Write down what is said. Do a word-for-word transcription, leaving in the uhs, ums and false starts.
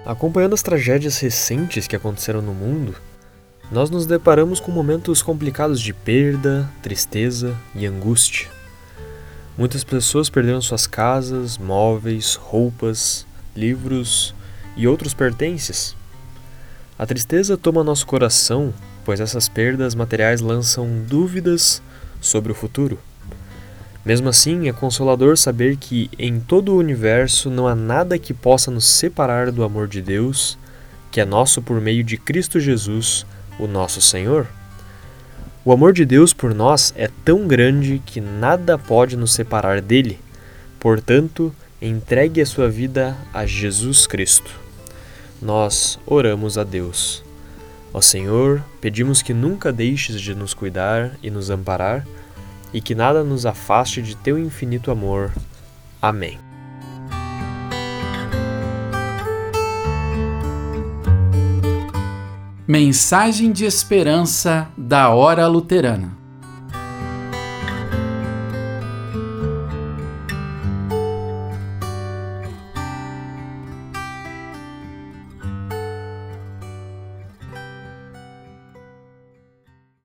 Acompanhando as tragédias recentes que aconteceram no mundo, nós nos deparamos com momentos complicados de perda, tristeza e angústia. Muitas pessoas perderam suas casas, móveis, roupas, livros e outros pertences. A tristeza toma nosso coração, pois essas perdas materiais lançam dúvidas sobre o futuro. Mesmo assim, é consolador saber que em todo o universo não há nada que possa nos separar do amor de Deus, que é nosso por meio de Cristo Jesus, o nosso Senhor. O amor de Deus por nós é tão grande que nada pode nos separar dele. Portanto, entregue a sua vida a Jesus Cristo. Nós oramos a Deus. Ó Senhor, pedimos que nunca deixes de nos cuidar e nos amparar, e que nada nos afaste de teu infinito amor. Amém. Mensagem de esperança da Hora Luterana.